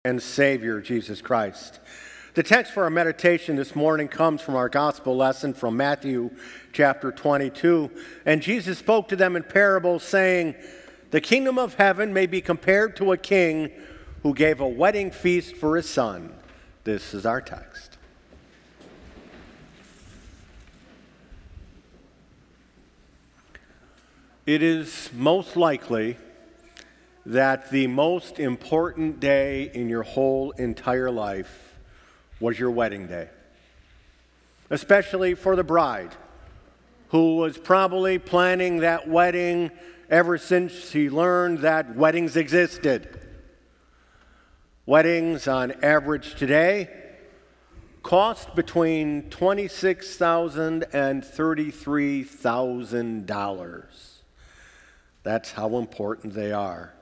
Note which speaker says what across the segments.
Speaker 1: and Savior, Jesus Christ. The text for our meditation this morning comes from our gospel lesson from Matthew chapter 22. And Jesus spoke to them in parables, saying, "The kingdom of heaven may be compared to a king who gave a wedding feast for his son." This is our text. It is most likely that the most important day in your whole entire life was your wedding day, especially for the bride, who was probably planning that wedding ever since she learned that weddings existed. Weddings, on average today, cost between $26,000 and $33,000. That's how important they are.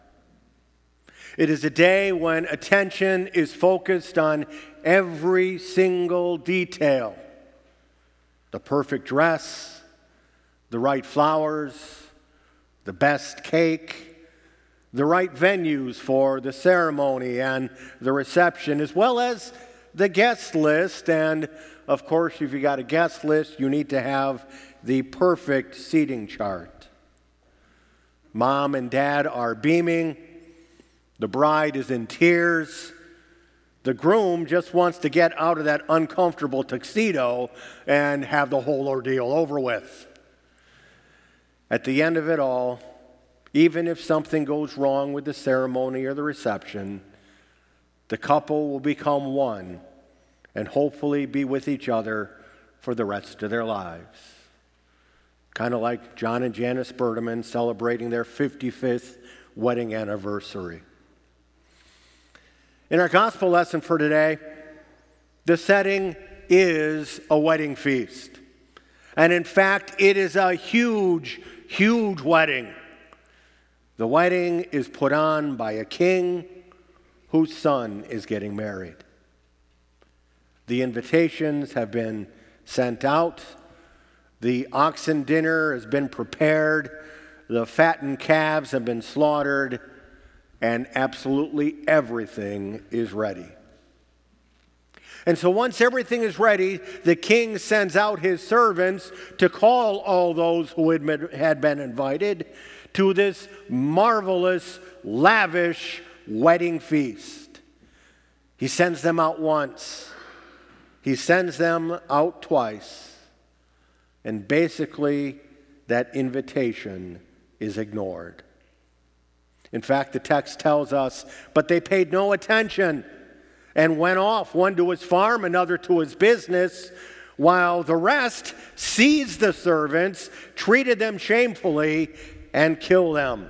Speaker 1: It is a day when attention is focused on every single detail. The perfect dress, the right flowers, the best cake, the right venues for the ceremony and the reception, as well as the guest list. And, of course, if you got a guest list, you need to have the perfect seating chart. Mom and dad are beaming. The bride is in tears. The groom just wants to get out of that uncomfortable tuxedo and have the whole ordeal over with. At the end of it all, even if something goes wrong with the ceremony or the reception, the couple will become one and hopefully be with each other for the rest of their lives. Kind of like John and Janice Berteman celebrating their 55th wedding anniversary. In our gospel lesson for today, the setting is a wedding feast. And in fact, it is a huge, huge wedding. The wedding is put on by a king whose son is getting married. The invitations have been sent out. The oxen dinner has been prepared. The fattened calves have been slaughtered. And absolutely everything is ready. And so once everything is ready, the king sends out his servants to call all those who had been invited to this marvelous, lavish wedding feast. He sends them out once. He sends them out twice. And basically, that invitation is ignored. In fact, the text tells us, but they paid no attention and went off, one to his farm, another to his business, while the rest seized the servants, treated them shamefully, and killed them.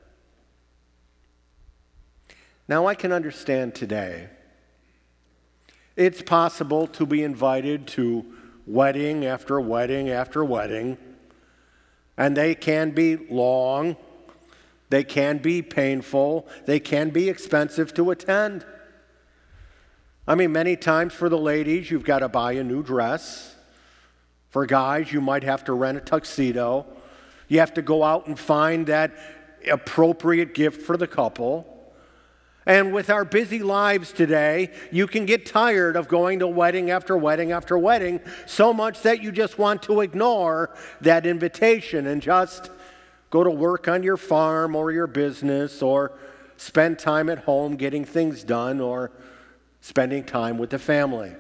Speaker 1: Now, I can understand today. It's possible to be invited to wedding after wedding after wedding, and they can be long. They can be painful. They can be expensive to attend. I mean, many times for the ladies, you've got to buy a new dress. For guys, you might have to rent a tuxedo. You have to go out and find that appropriate gift for the couple. And with our busy lives today, you can get tired of going to wedding after wedding after wedding, so much that you just want to ignore that invitation and just go to work on your farm or your business, or spend time at home getting things done, or spending time with the family.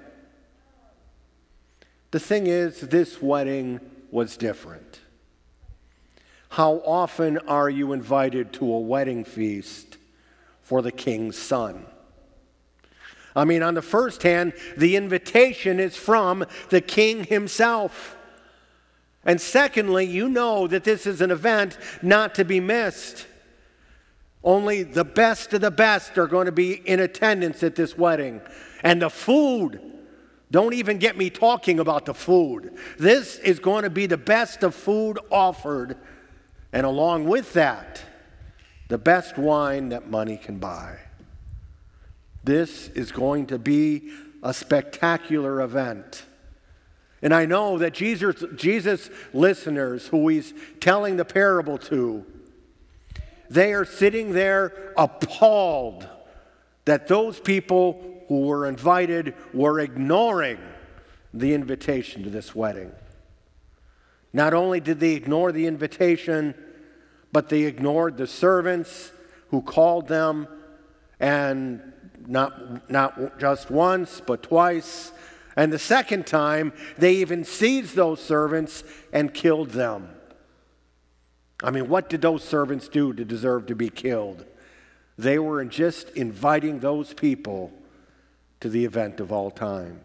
Speaker 1: The thing is, this wedding was different. How often are you invited to a wedding feast for the king's son? I mean, on the first hand, the invitation is from the king himself. And secondly, you know that this is an event not to be missed. Only the best of the best are going to be in attendance at this wedding. And the food, don't even get me talking about the food. This is going to be the best of food offered. And along with that, the best wine that money can buy. This is going to be a spectacular event. And I know that Jesus' listeners, who he's telling the parable to, they are sitting there appalled that those people who were invited were ignoring the invitation to this wedding. Not only did they ignore the invitation, but they ignored the servants who called them, and not just once, but twice. And the second time, they even seized those servants and killed them. I mean, what did those servants do to deserve to be killed? They were just inviting those people to the event of all time.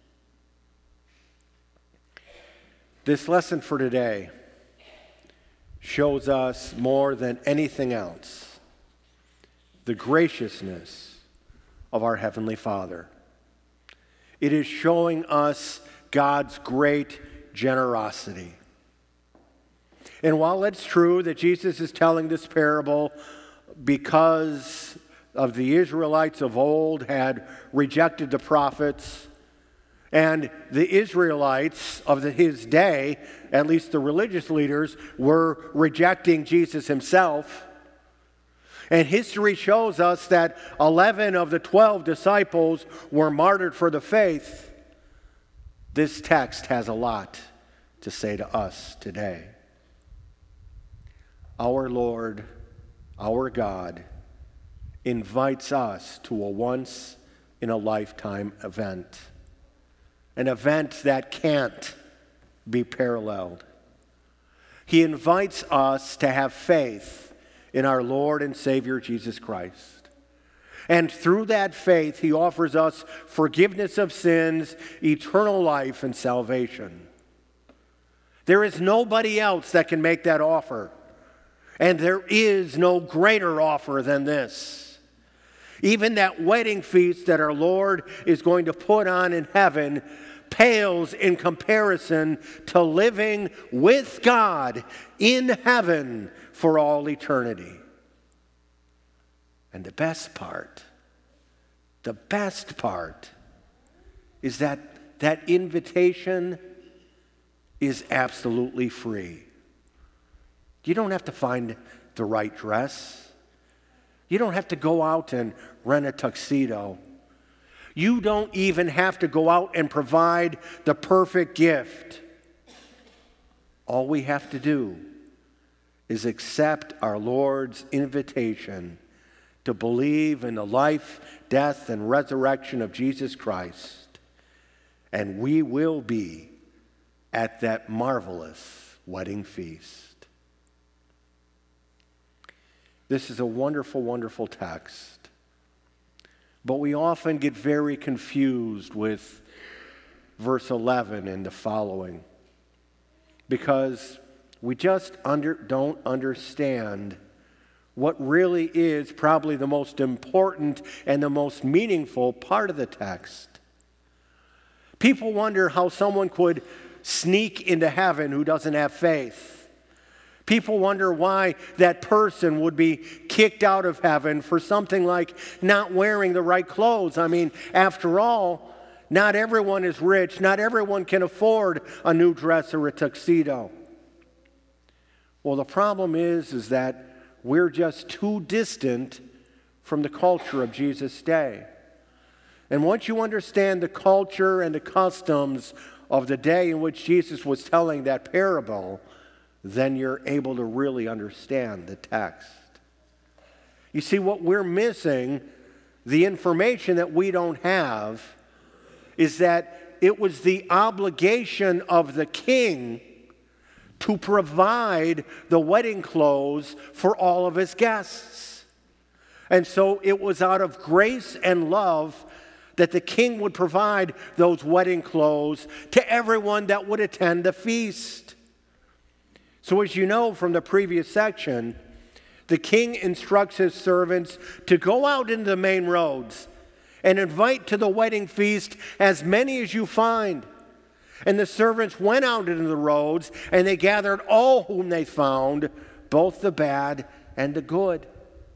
Speaker 1: This lesson for today shows us more than anything else the graciousness of our Heavenly Father. It is showing us God's great generosity. And while it's true that Jesus is telling this parable because of the Israelites of old had rejected the prophets, and the Israelites of his day, at least the religious leaders, were rejecting Jesus himself. And history shows us that 11 of the 12 disciples were martyred for the faith. This text has a lot to say to us today. Our Lord, our God, invites us to a once-in-a-lifetime event. An event that can't be paralleled. He invites us to have faith in our Lord and Savior Jesus Christ. And through that faith, he offers us forgiveness of sins, eternal life, and salvation. There is nobody else that can make that offer. And there is no greater offer than this. Even that wedding feast that our Lord is going to put on in heaven pales in comparison to living with God in heaven for all eternity. And the best part is that invitation is absolutely free. You don't have to find the right dress. You don't have to go out and rent a tuxedo. You don't even have to go out and provide the perfect gift. All we have to do is accept our Lord's invitation to believe in the life, death, and resurrection of Jesus Christ, and we will be at that marvelous wedding feast. This is a wonderful, wonderful text. But we often get very confused with verse 11 and the following because we just don't understand what really is probably the most important and the most meaningful part of the text. People wonder how someone could sneak into heaven who doesn't have faith. People wonder why that person would be kicked out of heaven for something like not wearing the right clothes. I mean, after all, not everyone is rich. Not everyone can afford a new dress or a tuxedo. Well, the problem is that we're just too distant from the culture of Jesus' day. And once you understand the culture and the customs of the day in which Jesus was telling that parable, then you're able to really understand the text. You see, what we're missing, the information that we don't have, is that it was the obligation of the king to provide the wedding clothes for all of his guests. And so it was out of grace and love that the king would provide those wedding clothes to everyone that would attend the feast. So as you know from the previous section, the king instructs his servants to go out into the main roads and invite to the wedding feast as many as you find. And the servants went out into the roads, and they gathered all whom they found, both the bad and the good.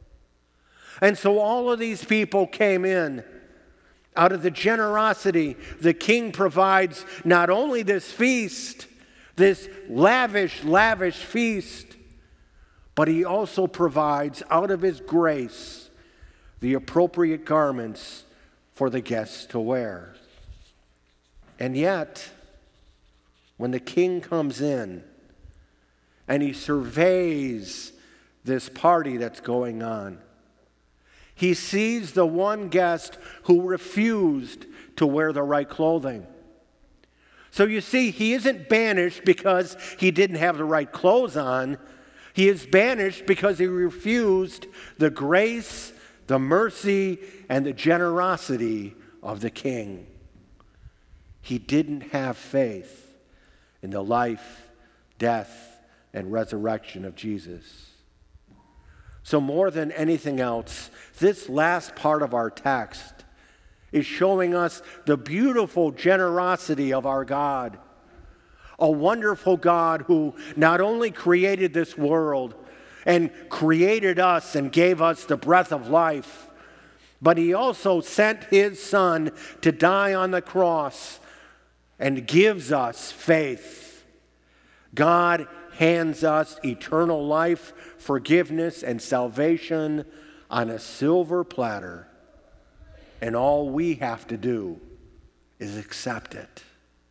Speaker 1: And so all of these people came in. Out of the generosity, the king provides not only this feast, this lavish, lavish feast, but he also provides out of his grace the appropriate garments for the guests to wear. And yet, when the king comes in and he surveys this party that's going on, he sees the one guest who refused to wear the right clothing. So you see, he isn't banished because he didn't have the right clothes on. He is banished because he refused the grace, the mercy, and the generosity of the king. He didn't have faith in the life, death, and resurrection of Jesus. So more than anything else, this last part of our text is showing us the beautiful generosity of our God. A wonderful God who not only created this world and created us and gave us the breath of life, but he also sent his Son to die on the cross and gives us faith. God hands us eternal life, forgiveness, and salvation on a silver platter. And all we have to do is accept it.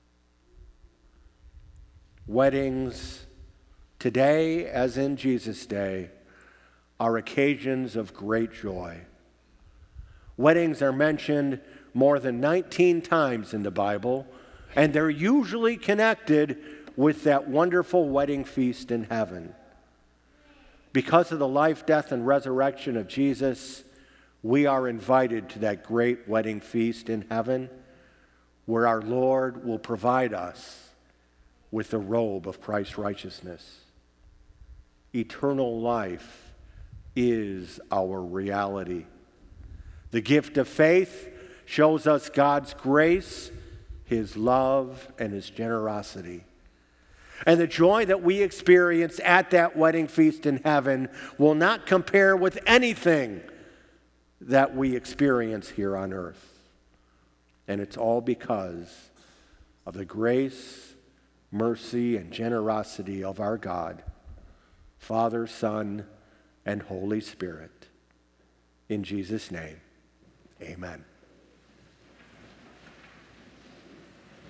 Speaker 1: Weddings today, as in Jesus' day, are occasions of great joy. Weddings are mentioned more than 19 times in the Bible, and they're usually connected with that wonderful wedding feast in heaven. Because of the life, death, and resurrection of Jesus, we are invited to that great wedding feast in heaven, where our Lord will provide us with the robe of Christ's righteousness. Eternal life is our reality. The gift of faith shows us God's grace, his love, and his generosity. And the joy that we experience at that wedding feast in heaven will not compare with anything that we experience here on earth. And it's all because of the grace, mercy, and generosity of our God, Father, Son, and Holy Spirit. In Jesus' name, amen.